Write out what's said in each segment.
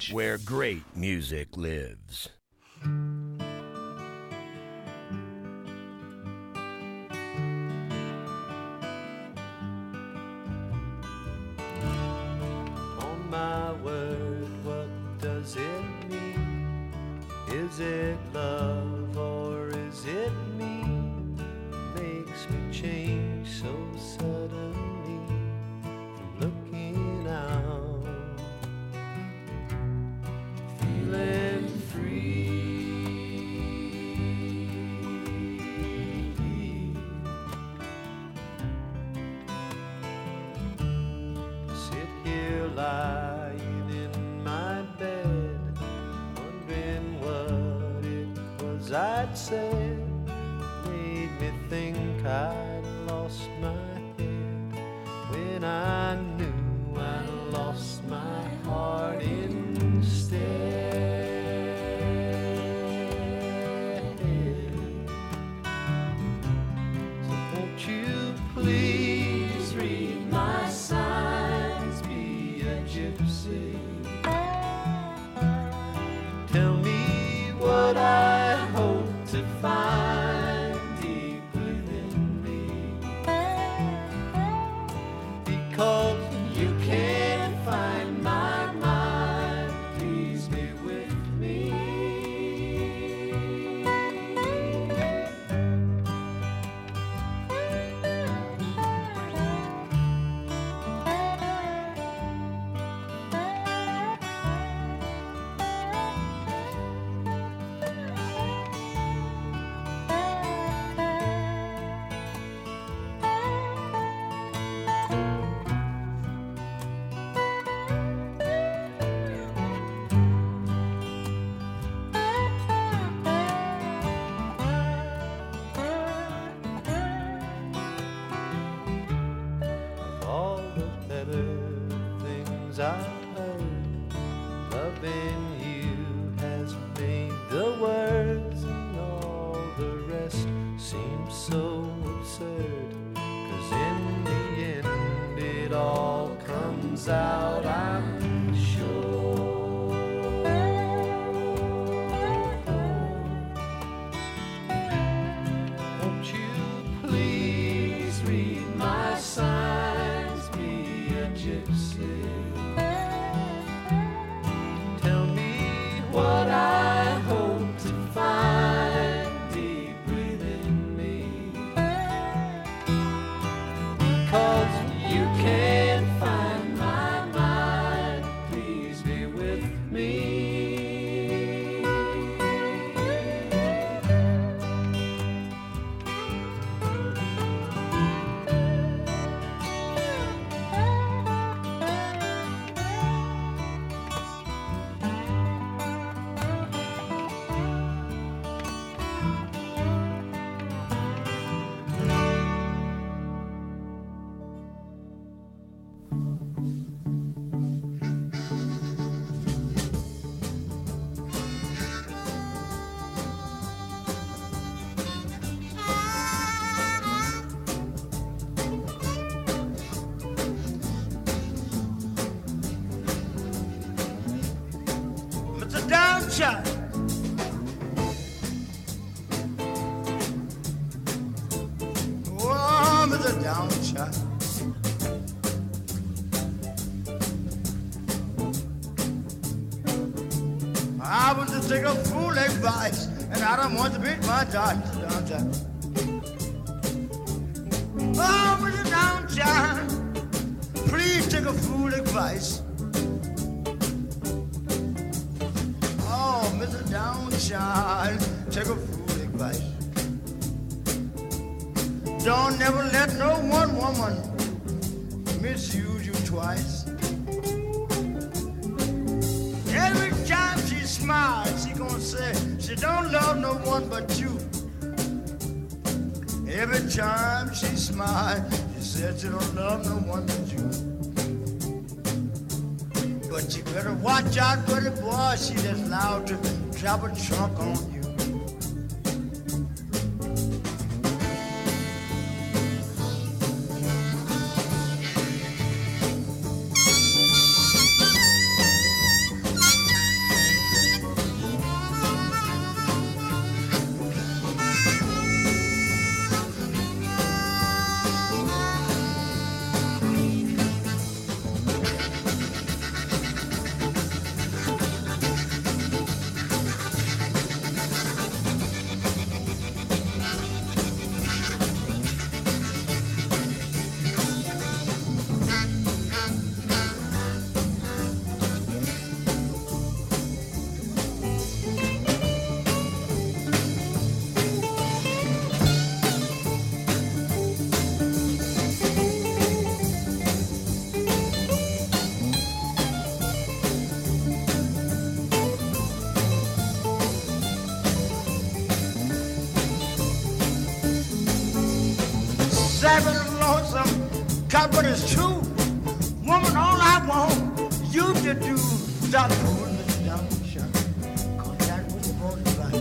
where great music lives. On my word, what does it mean? Is it love or is it me? Makes me change so suddenly from looking out, feeling free. Sit here lying in my bed, wondering what it was I'd said. Made me think I'd lost my head when I knew I lost my heart instead. So won't you please read my signs, be a gypsy. Tell me what I hope to find deep within me, because you can't find my mind. Please be with me. Of all the better things I've heard, loving you has made the words, and all the rest seems so absurd. 'Cause in the end it all comes out, I'm sure. Won't you please read my signs, be a gypsy. Tell me what I hope to find deep within me, because you can't find my mind. Please be with me. Mr. Downshot. Oh, Mr. Downshot. I was to take a fool advice, and I don't want to beat my time, Mr. Downshot. Oh, Mr. Downshot, please take a fool advice. Oh, Mr. Downshine, take a fool advice. Don't never let no one woman misuse you twice. Every time she smiles, she gonna say she don't love no one but you. Every time she smiles, she says she don't love no one but you. But you better watch out for the boy, she just loud to drop a trunk on you. God, but it's true. Woman, all I want you to do, stop fooling me down the shop. Cause that was for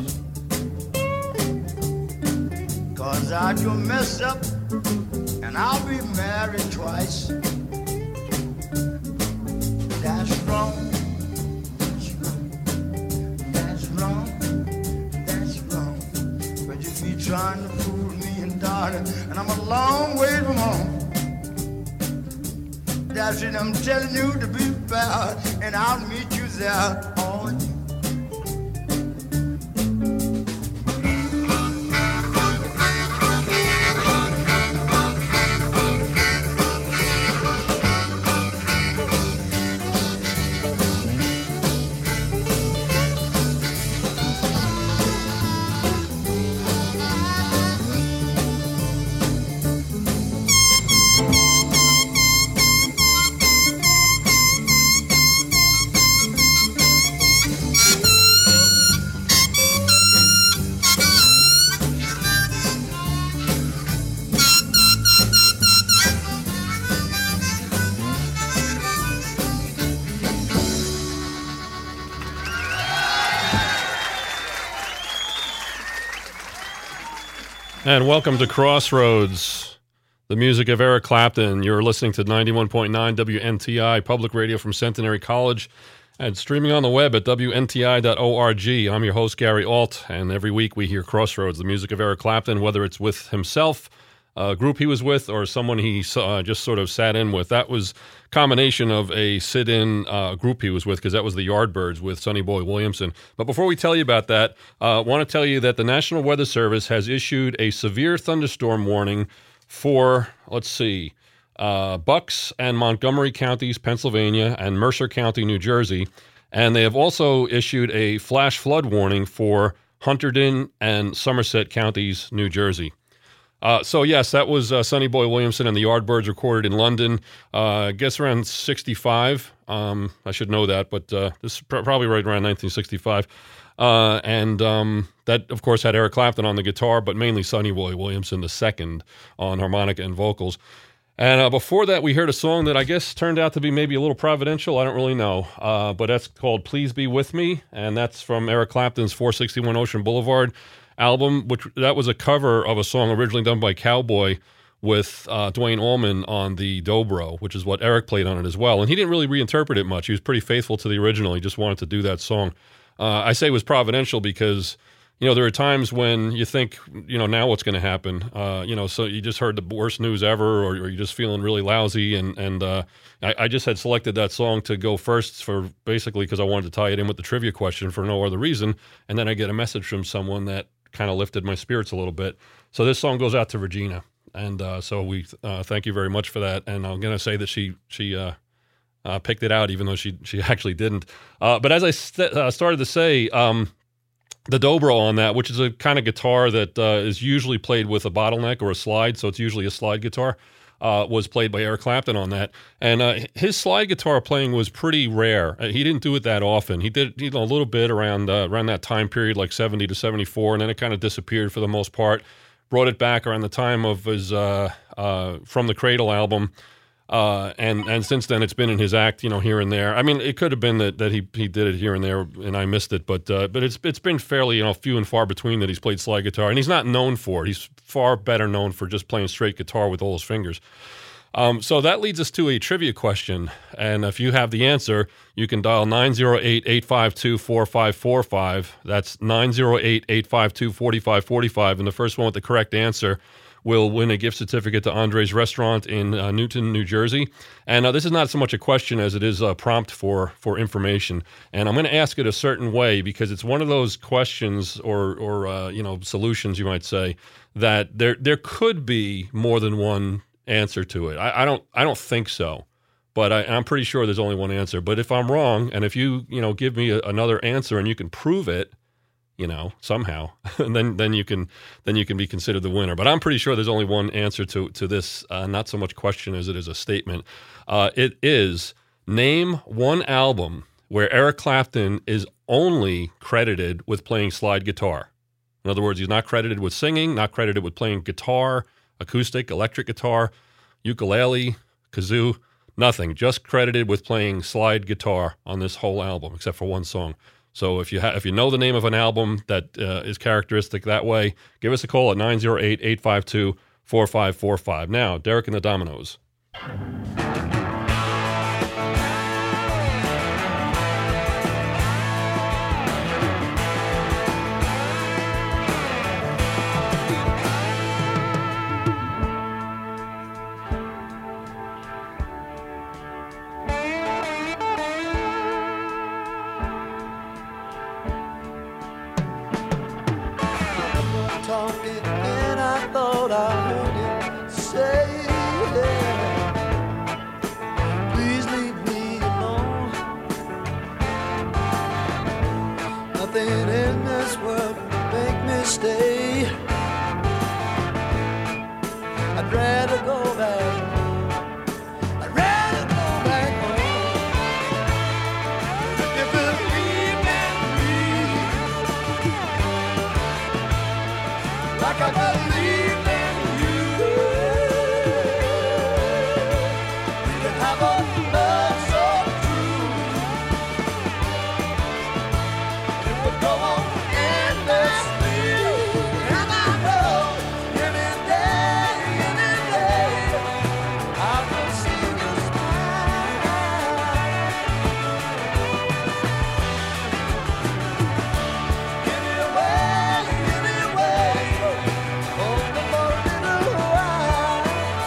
advice. Cause I do mess up, and I'll be married twice. That's wrong. That's wrong. That's wrong. But you be trying to fool me and darling, and I'm a long way from home. That's it, I'm telling you to be fair, and I'll meet you there all day. And welcome to Crossroads, the music of Eric Clapton. You're listening to 91.9 WNTI, public radio from Centenary College, and streaming on the web at WNTI.org. I'm your host, Gary Alt, and every week we hear Crossroads, the music of Eric Clapton, whether it's with himself, a group he was with, or someone he just sort of sat in with. That was a combination of a sit-in group he was with, because that was the Yardbirds with Sonny Boy Williamson. But before we tell you about that, I want to tell you that the National Weather Service has issued a severe thunderstorm warning for, Bucks and Montgomery counties, Pennsylvania, and Mercer County, New Jersey. And they have also issued a flash flood warning for Hunterdon and Somerset counties, New Jersey. So yes, that was Sonny Boy Williamson and the Yardbirds, recorded in London, I guess around 65. I should know that, but this is probably right around 1965. And that, of course, had Eric Clapton on the guitar, but mainly Sonny Boy Williamson II on harmonica and vocals. And before that, we heard a song that I guess turned out to be maybe a little providential. I don't really know. But that's called Please Be With Me, and that's from Eric Clapton's 461 Ocean Boulevard album, which that was a cover of a song originally done by Cowboy with Duane Allman on the dobro, which is what Eric played on it as well. And he didn't really reinterpret it much. He was pretty faithful to the original. He just wanted to do that song. I say it was providential because, there are times when you think, now what's going to happen? So you just heard the worst news ever, or you're just feeling really lousy. And I just had selected that song to go first for basically because I wanted to tie it in with the trivia question for no other reason. And then I get a message from someone that kind of lifted my spirits a little bit. So this song goes out to Regina. And so we thank you very much for that. And I'm going to say that she picked it out, even though she actually didn't. But as I started to say, the dobro on that, which is a kind of guitar that is usually played with a bottleneck or a slide, so it's usually a slide guitar, was played by Eric Clapton on that. And his slide guitar playing was pretty rare. He didn't do it that often. He did a little bit around that time period, like 70 to 74, and then it kind of disappeared for the most part. Brought it back around the time of his From the Cradle album. And since then it's been in his act, here and there. I mean, it could have been that he did it here and there and I missed it, but it's been fairly, few and far between that he's played slide guitar, and he's not known for it. He's far better known for just playing straight guitar with all his fingers. So that leads us to a trivia question, and if you have the answer, you can dial 908-852-4545. That's 908-852-4545, and the first one with the correct answer will win a gift certificate to Andre's Restaurant in Newton, New Jersey. And this is not so much a question as it is a prompt for information. And I'm going to ask it a certain way because it's one of those questions or solutions, you might say, that there could be more than one answer to it. I don't think so, but I'm pretty sure there's only one answer. But if I'm wrong, and if you give me another answer and you can prove it, somehow, and then you can be considered the winner. But I'm pretty sure there's only one answer to this, not so much question as it is a statement. It is, name one album where Eric Clapton is only credited with playing slide guitar. In other words, he's not credited with singing, not credited with playing guitar, acoustic, electric guitar, ukulele, kazoo, nothing. Just credited with playing slide guitar on this whole album, except for one song. So if you know the name of an album that is characteristic that way, give us a call at 908-852-4545. Now, Derek and the Dominoes. Talking and I thought I heard it say, please leave me alone. Nothing in this world will make me stay. I'd rather go back. I'd rather go back home. If you believe in me, like I believe in you, we can have a love so true. It would go on endlessly, and I know any day I will see you smile. Anyway, only for a little while.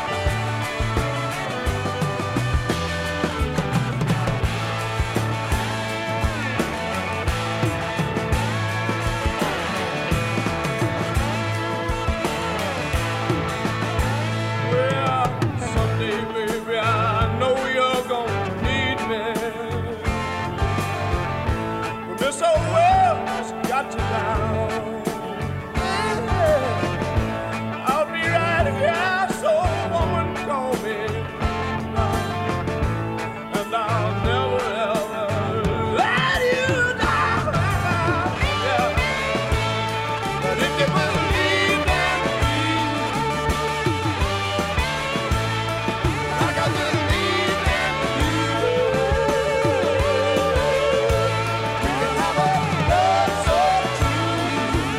Well, someday, baby, I know you're gonna need me. When this whole world has got you down, I'll be right here, so woman, call me. And I'll never ever let you down. Yeah. But if you believe in me, like I believe in you, we can have a love so true.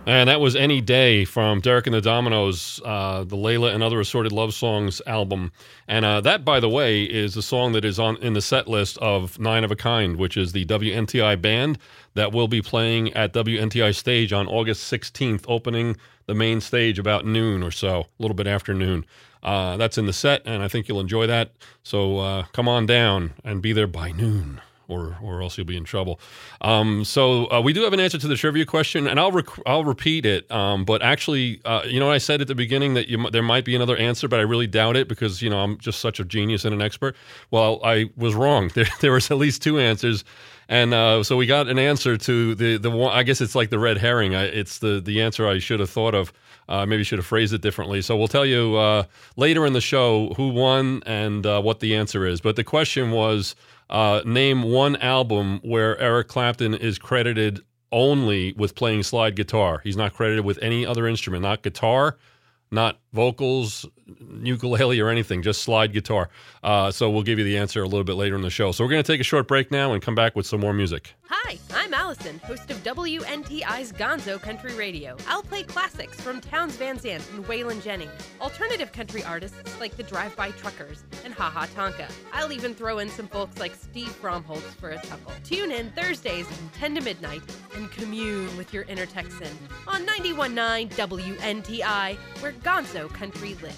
And that was Any Day from Derek and the Dominoes, the Layla and Other Assorted Love Songs album. And that, by the way, is a song that is in the set list of Nine of a Kind, which is the WNTI band that will be playing at WNTI stage on August 16th, opening the main stage about noon or so, a little bit after noon. That's in the set, and I think you'll enjoy that. So come on down and be there by noon. Or else you'll be in trouble. So we do have an answer to the trivia question, and I'll repeat it. But actually, you know what I said at the beginning that there might be another answer, but I really doubt it because I'm just such a genius and an expert. Well, I was wrong. There was at least two answers, and so we got an answer to the one. I guess it's like the red herring. It's the answer I should have thought of. Maybe should have phrased it differently. So we'll tell you later in the show who won and what the answer is. But the question was. Name one album where Eric Clapton is credited only with playing slide guitar. He's not credited with any other instrument, not guitar, not vocals, ukulele, or anything, just slide guitar. So we'll give you the answer a little bit later in the show. So we're going to take a short break now and come back with some more music. Hi, I'm Allison, host of WNTI's Gonzo Country Radio. I'll play classics from Townes Van Zandt and Waylon Jennings, alternative country artists like the Drive-By Truckers and Ha Ha Tonka. I'll even throw in some folks like Steve Fromholtz for a chuckle. Tune in Thursdays from 10 to midnight and commune with your inner Texan on 91.9 WNTI, where Gonzo Country lives.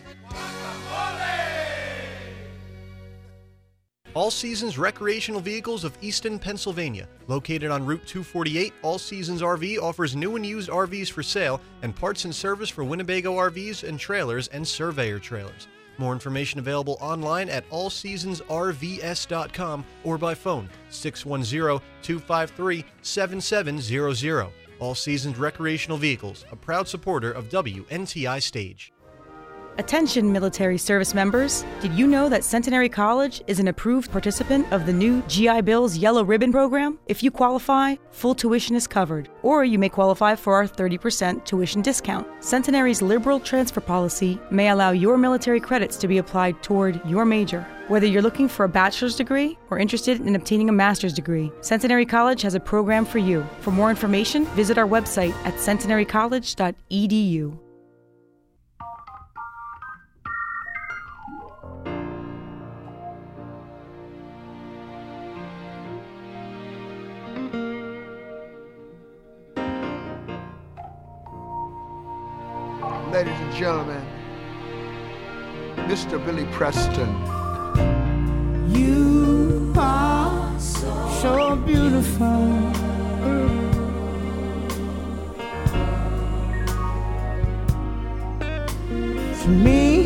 All Seasons Recreational Vehicles of Easton, Pennsylvania. Located on Route 248, All Seasons RV offers new and used RVs for sale and parts and service for Winnebago RVs and trailers and Surveyor trailers. More information available online at allseasonsrvs.com or by phone 610-253-7700. All Seasons Recreational Vehicles, a proud supporter of WNTI Stage. Attention military service members, did you know that Centenary College is an approved participant of the new GI Bill's Yellow Ribbon program? If you qualify, full tuition is covered, or you may qualify for our 30% tuition discount. Centenary's liberal transfer policy may allow your military credits to be applied toward your major. Whether you're looking for a bachelor's degree or interested in obtaining a master's degree, Centenary College has a program for you. For more information, visit our website at centenarycollege.edu. Ladies and gentlemen, Mr. Billy Preston. You are so beautiful. To me,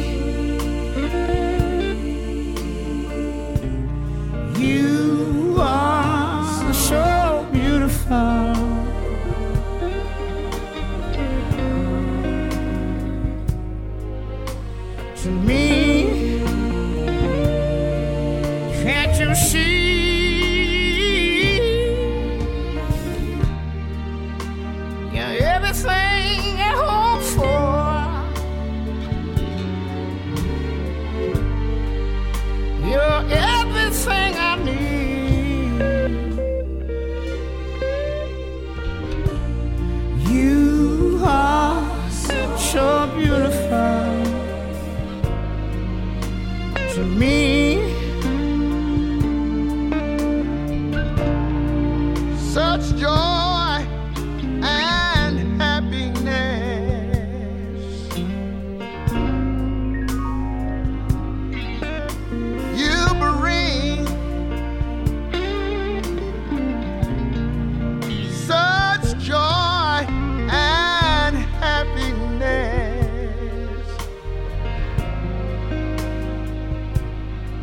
you are so beautiful. To me, can't you see? You're everything I hope for. You're everything I need. You are so beautiful. To me, Such joy and happiness. You bring such joy and happiness.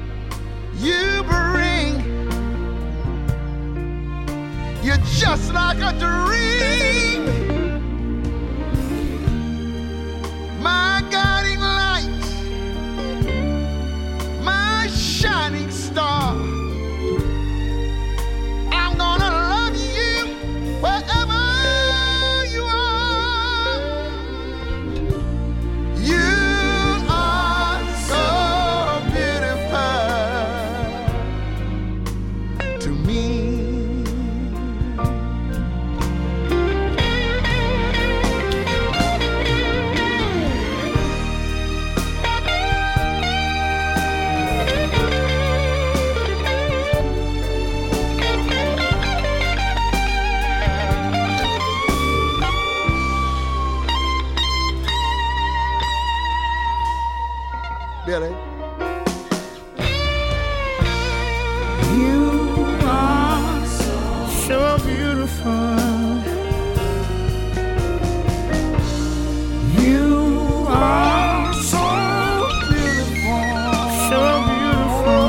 Billy. You are so beautiful. You are so beautiful, so beautiful.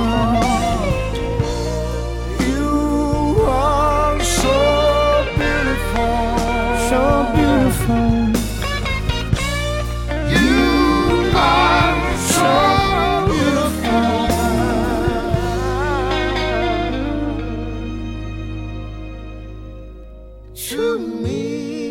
You are so beautiful, so beautiful. You are so beautiful to me.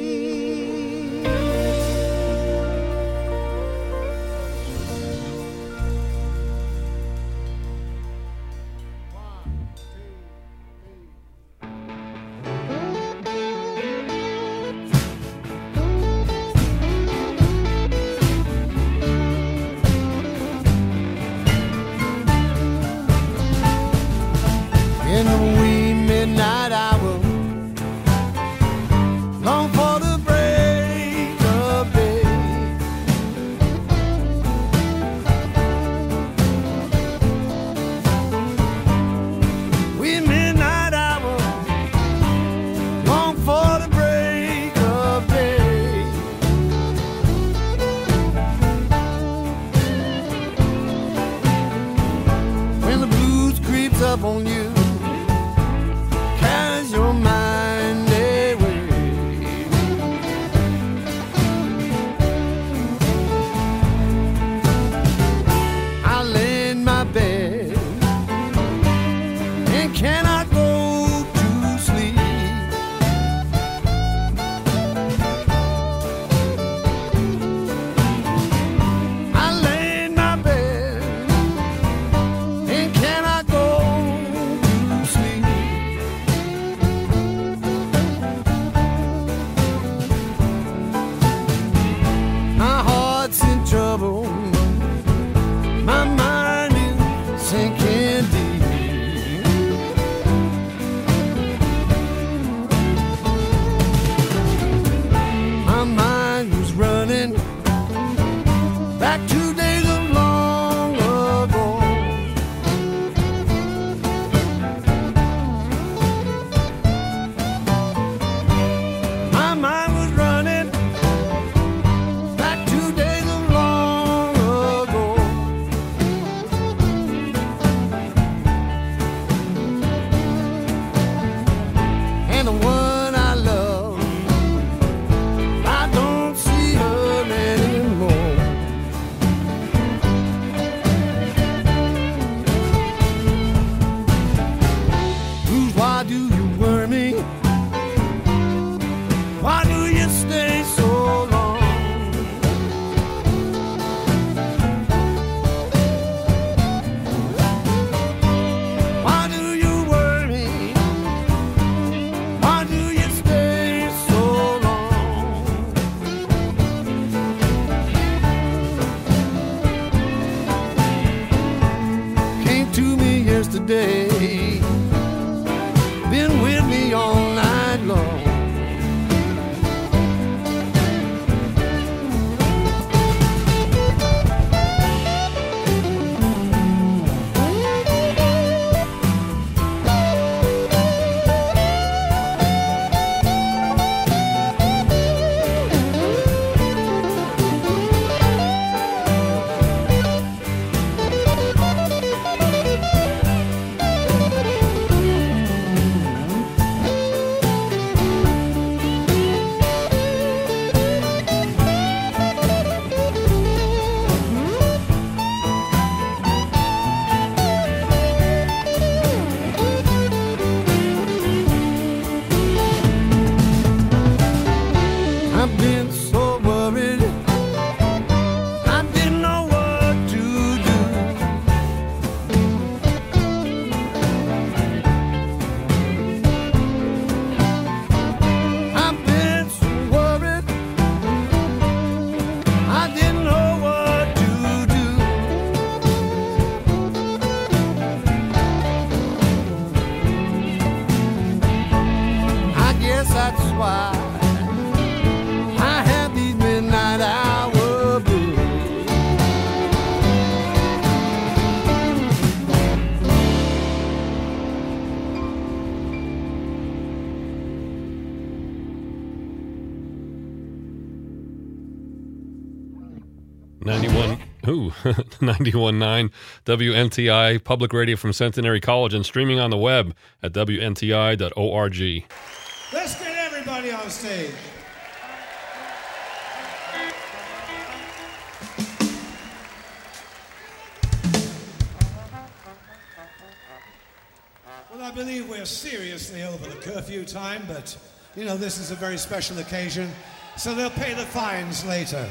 In the wee midnight hour, long for the break of day. Wee midnight hour, long for the break of day. When the blues creeps up on you, carries your mind away. I lay in my bed and cannot go to sleep. I lay in my bed and cannot go to sleep. My heart's in trouble, my mind is sinking deep. My mind was running back to days of long ago. My mind was running back to days of long ago. And the one I love, I don't see her anymore. 91.9 WNTI Public Radio from Centenary College and streaming on the web at WNTI.org. Let's get everybody on stage. Well, I believe we're seriously over the curfew time, but, you know, this is a very special occasion, so they'll pay the fines later.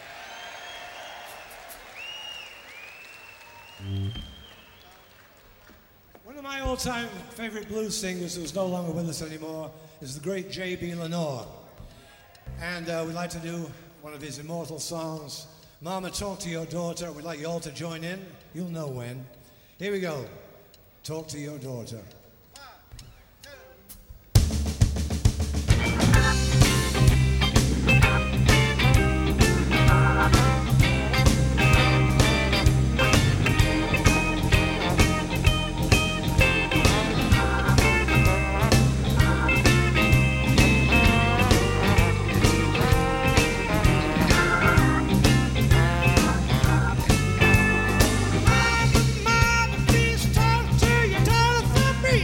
One of my all-time favorite blues singers who's no longer with us anymore is the great J.B. Lenore. And we'd like to do one of his immortal songs, Mama Talk to Your Daughter. We'd like you all to join in. You'll know when. Here we go. Talk to Your Daughter. Mama, please talk to your daughter for me.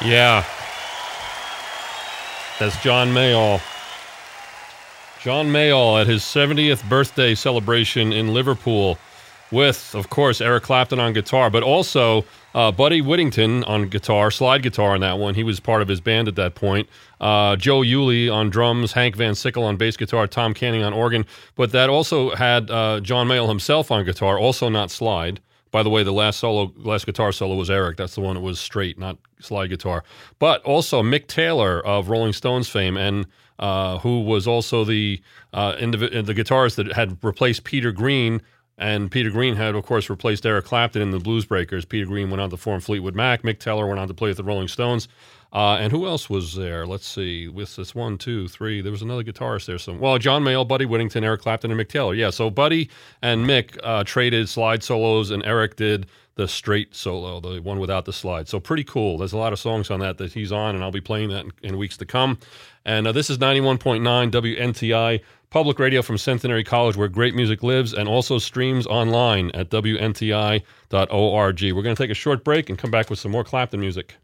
Yeah. That's John Mayall. John Mayall at his 70th birthday celebration in Liverpool with, of course, Eric Clapton on guitar, but also Buddy Whittington on guitar, slide guitar on that one. He was part of his band at that point. Joe Yuli on drums, Hank Van Sickle on bass guitar, Tom Canning on organ. But that also had John Mayall himself on guitar, also not slide. By the way, the last guitar solo was Eric. That's the one that was straight, not slide guitar. But also Mick Taylor of Rolling Stones fame, and who was also the guitarist that had replaced Peter Green. And Peter Green had, of course, replaced Eric Clapton in the Blues Breakers. Peter Green went on to form Fleetwood Mac. Mick Taylor went on to play with the Rolling Stones. And who else was there? Let's see. With this 1, 2, 3, there was another guitarist there. John Mayall, Buddy Whittington, Eric Clapton, and Mick Taylor. Yeah, so Buddy and Mick traded slide solos, and Eric did the straight solo, the one without the slide. So pretty cool. There's a lot of songs on that he's on, and I'll be playing that in weeks to come. And this is 91.9 WNTI, public radio from Centenary College, where great music lives, and also streams online at WNTI.org. We're going to take a short break and come back with some more Clapton music.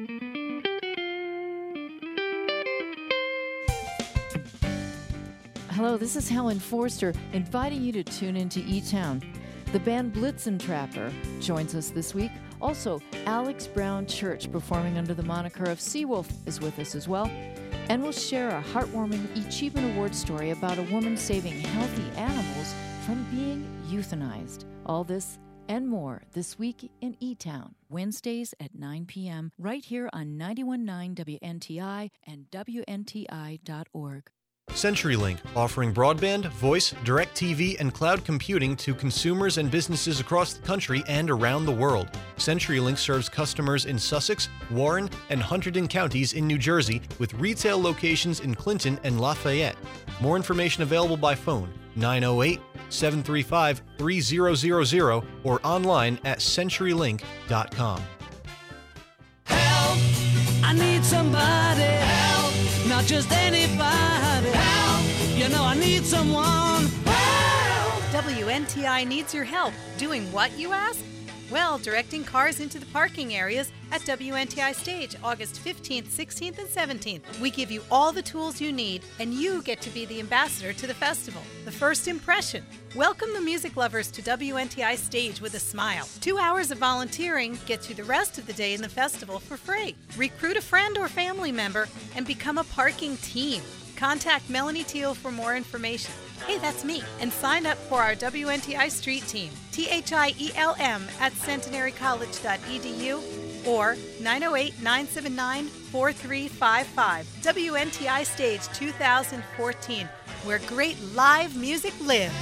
Hello, this is Helen Forster, inviting you to tune into E-Town. The band Blitzen Trapper joins us this week. Also, Alex Brown Church, performing under the moniker of Seawolf, is with us as well. And we'll share a heartwarming Achievement Award story about a woman saving healthy animals from being euthanized. All this and more this week in E-Town, Wednesdays at 9 p.m., right here on 91.9 WNTI and WNTI.org. CenturyLink, offering broadband, voice, direct TV, and cloud computing to consumers and businesses across the country and around the world. CenturyLink serves customers in Sussex, Warren, and Hunterdon counties in New Jersey, with retail locations in Clinton and Lafayette. More information available by phone, 908-735-3000, or online at CenturyLink.com. Help! I need somebody. Help! Not just anybody. Help! You know I need someone. Help! WNTI needs your help. Doing what, you ask? Well, directing cars into the parking areas at WNTI Stage, August 15th, 16th, and 17th. We give you all the tools you need, and you get to be the ambassador to the festival. The first impression. Welcome the music lovers to WNTI Stage with a smile. 2 hours of volunteering gets you the rest of the day in the festival for free. Recruit a friend or family member and become a parking team. Contact Melanie Teal for more information. Hey, that's me. And sign up for our WNTI Street Team, THIELM at centenarycollege.edu or 908-979-4355. WNTI Stage 2014, where great live music lives.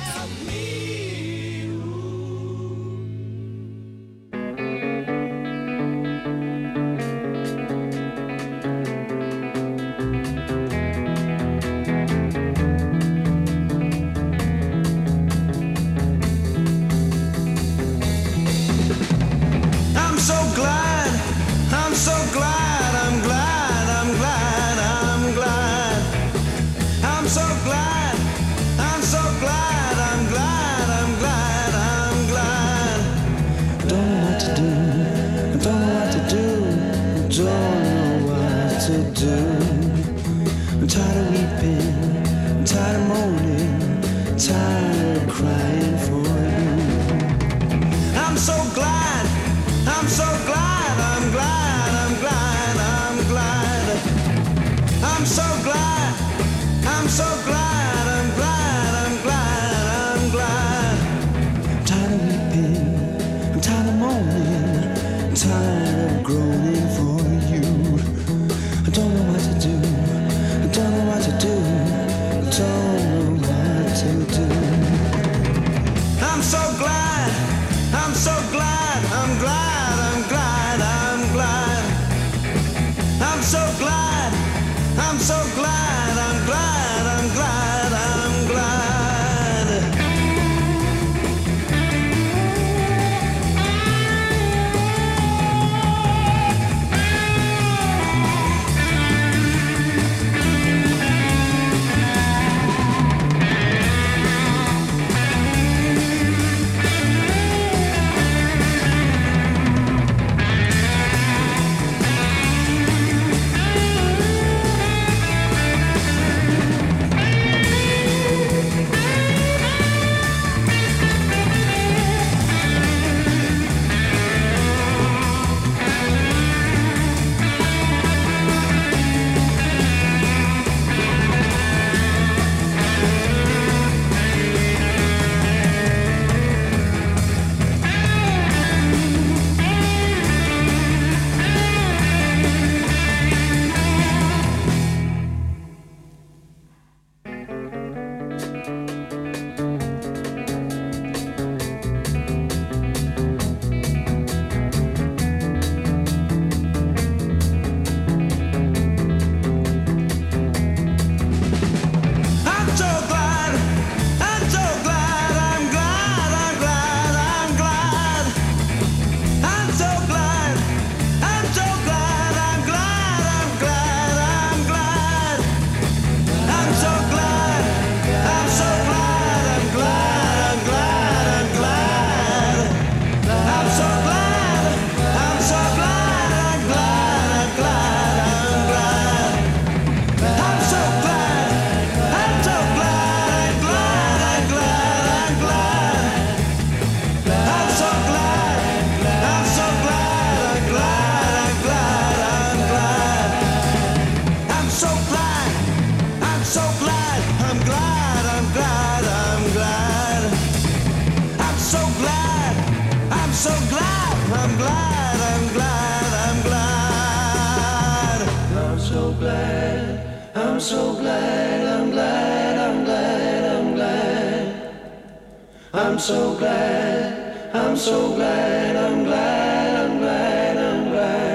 glad, I'm so glad, I'm glad, I'm glad, I'm glad. I'm so glad, I'm so glad, I'm glad, I'm glad, I'm glad.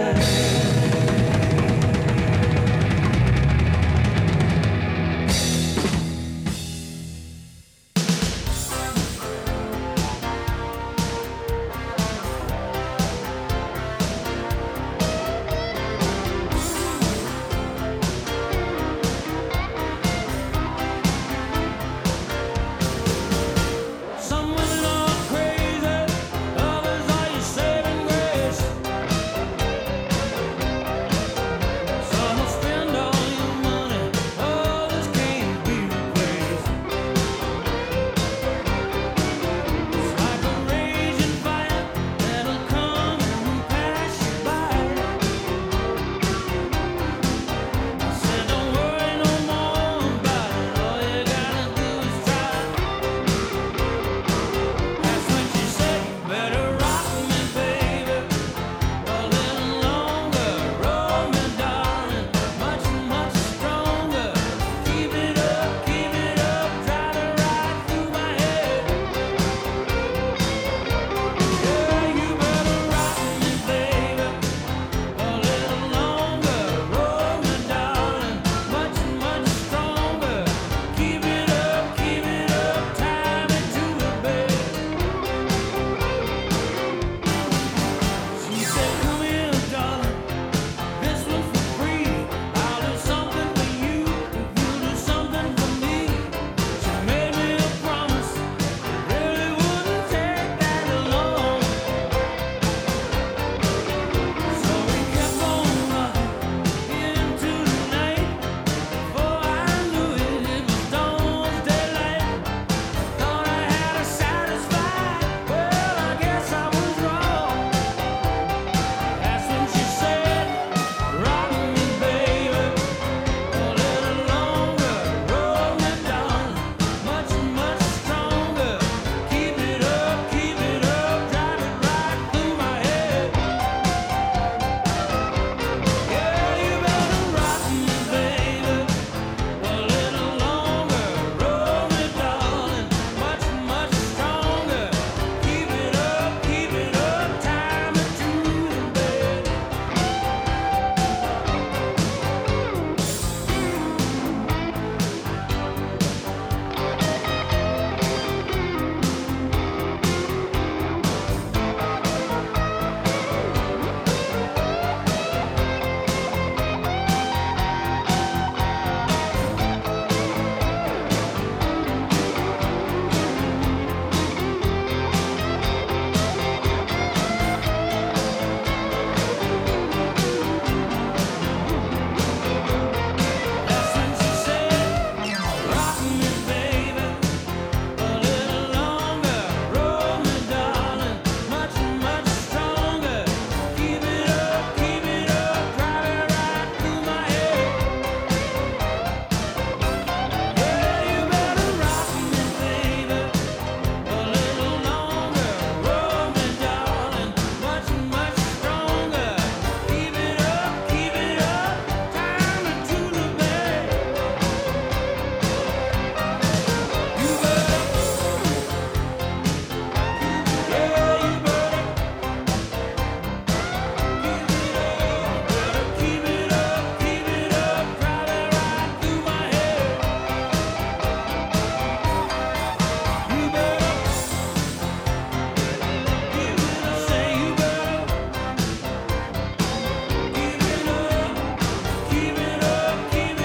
Some women are crazy, others are your saving grace. Some will spend all your money, others can't be replaced. It's like a raging fire that'll come and pass you by. I said, don't worry no more about it, all you gotta do is try. That's when she said, you better rock me, baby, a little longer. Roll me, darling, much, much stronger. Keep it up, drive it right through my head. Yeah, you better rock me, baby, a little longer. Roll me, darling, much, much stronger. Keep it up, tie me to the bed. She said, come here, darling, this one's for free. I'll do something for you if you do something for me. She made me a promise, it really wouldn't take that long. So we kept on rocking into the night. Before I knew it, it was dawn's daylight. Thought I had her satisfied, well, I guess I was wrong. That's when she said, rock me, baby, a little longer. Roll me, darling, much, much stronger. Keep it up, drive it right through my head. Yeah, you better rock me, baby, a little longer. Roll me, darling, much, much stronger. Keep it up, tie me to the bed. That's when she said, rock me, baby, a little longer. Roll me, darling, much, much stronger. Keep it up, drive it right through my head. Yeah, you better rock me, baby, a little longer. Roll me, darling, much, much stronger. Keep it up, tie me to the bed. You better, yeah, you better keep it up, drive it right through my head. You better, say you better, keep it up, keep it up.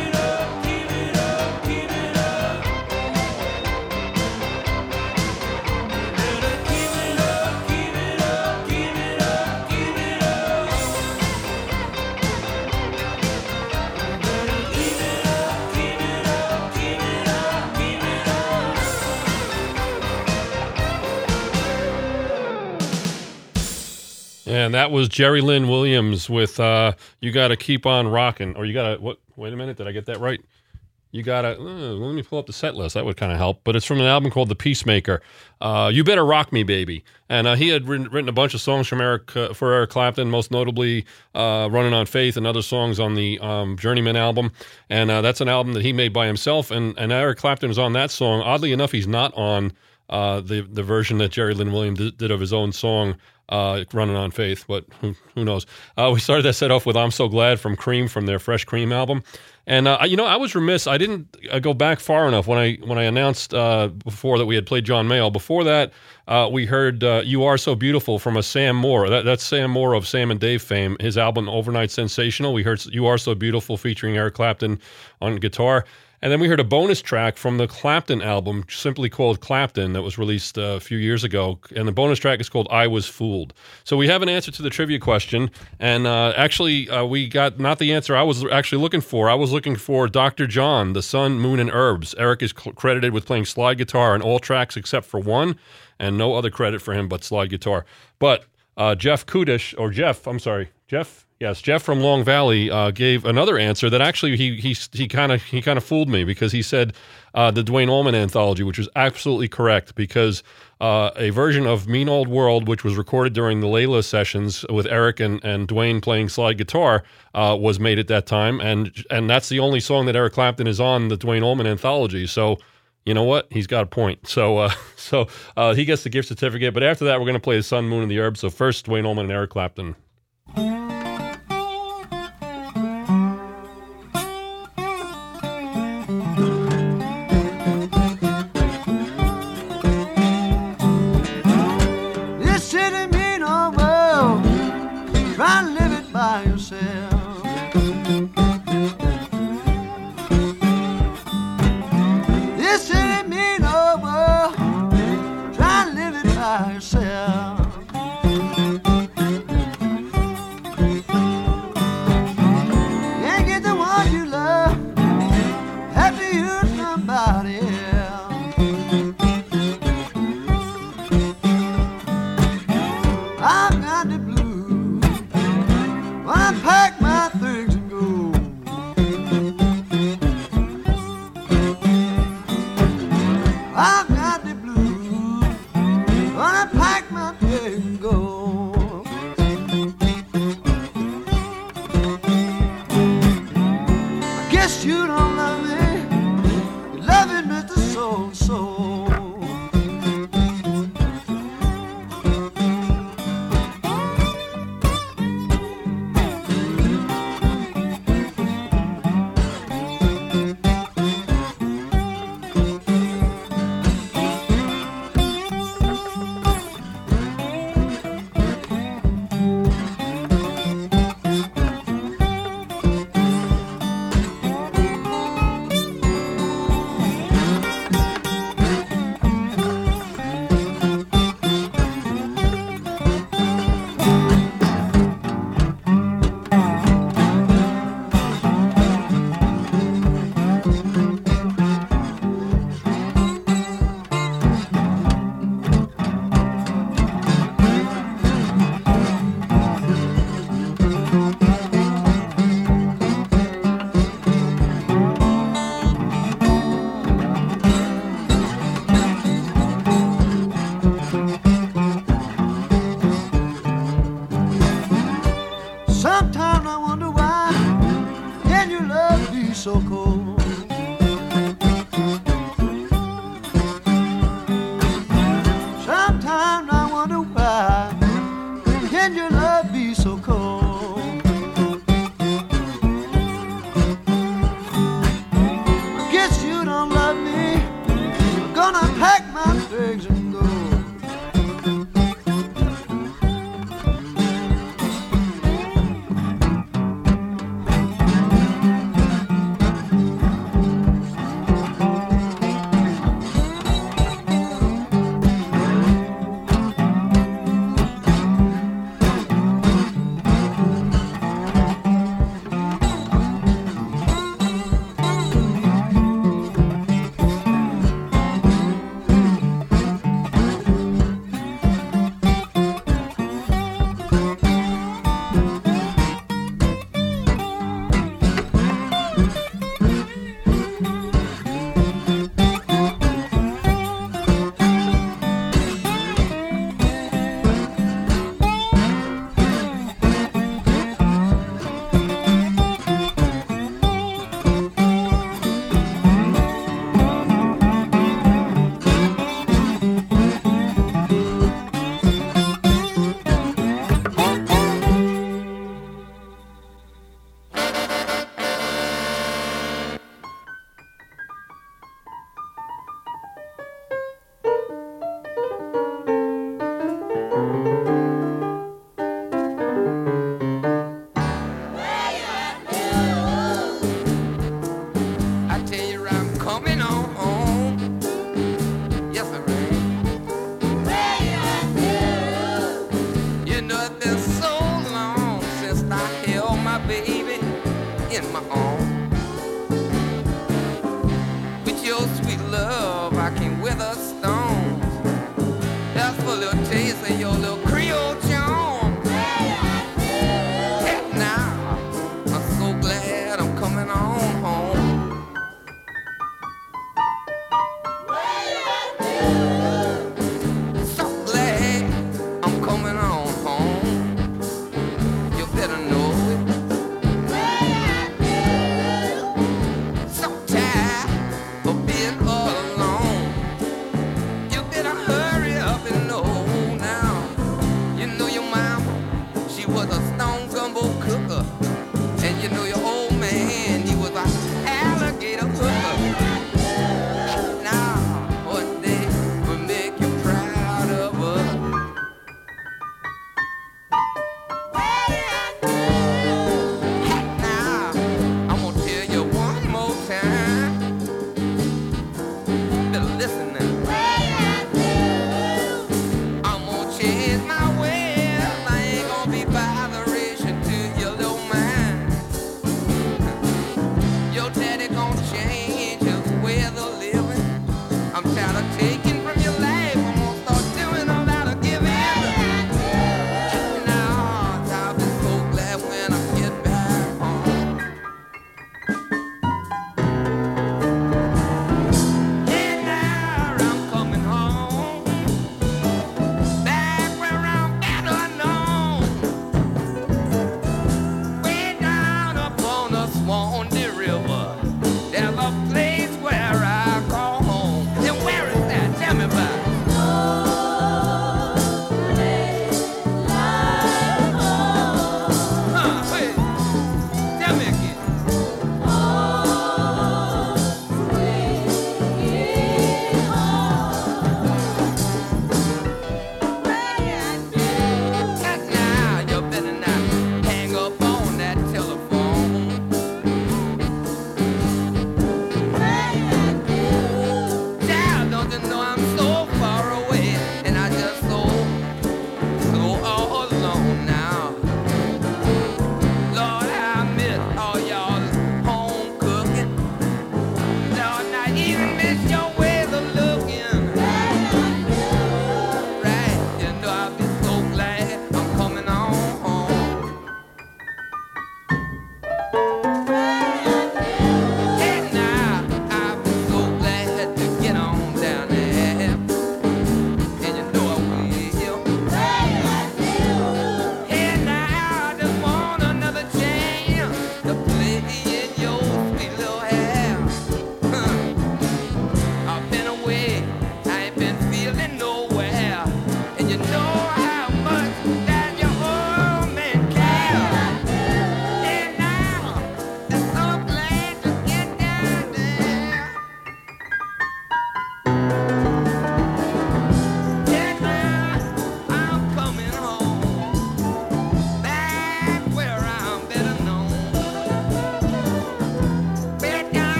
And that was Jerry Lynn Williams with You Gotta Keep On Rockin'. Or you gotta, what? Wait a minute, did I get that right? you gotta let me pull up the set list. That would kind of help. But it's from an album called The Peacemaker. You Better Rock Me, Baby. And he had written a bunch of songs from for Eric Clapton, most notably Running on Faith and other songs on the Journeyman album. And that's an album that he made by himself. And Eric Clapton was on that song. Oddly enough, he's not on the version that Jerry Lynn Williams did of his own song, Running on Faith, but who knows? We started that set off with I'm So Glad from Cream, from their Fresh Cream album. And, I was remiss. I didn't go back far enough when I announced before that we had played John Mayall. Before that, we heard You Are So Beautiful from a Sam Moore. That's Sam Moore of Sam and Dave fame, his album Overnight Sensational. We heard You Are So Beautiful featuring Eric Clapton on guitar. And then we heard a bonus track from the Clapton album, simply called Clapton, that was released a few years ago. And the bonus track is called I Was Fooled. So we have an answer to the trivia question. And actually, we got not the answer I was actually looking for. I was looking for Dr. John, The Sun, Moon, and Herbs. Eric is credited with playing slide guitar on all tracks except for one, and no other credit for him but slide guitar. But Jeff from Long Valley gave another answer that actually he kind of fooled me, because he said the Duane Allman Anthology, which was absolutely correct, because a version of Mean Old World, which was recorded during the Layla sessions with Eric and Duane playing slide guitar, was made at that time, and that's the only song that Eric Clapton is on the Duane Allman Anthology. So you know what? He's got a point. So he gets the gift certificate. But after that, we're going to play The Sun, Moon, and the Herbs. So first, Duane Allman and Eric Clapton.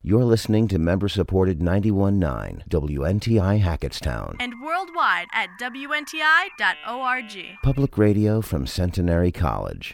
You're listening to member-supported 91.9 WNTI Hackettstown. And worldwide at WNTI.org. Public radio from Centenary College.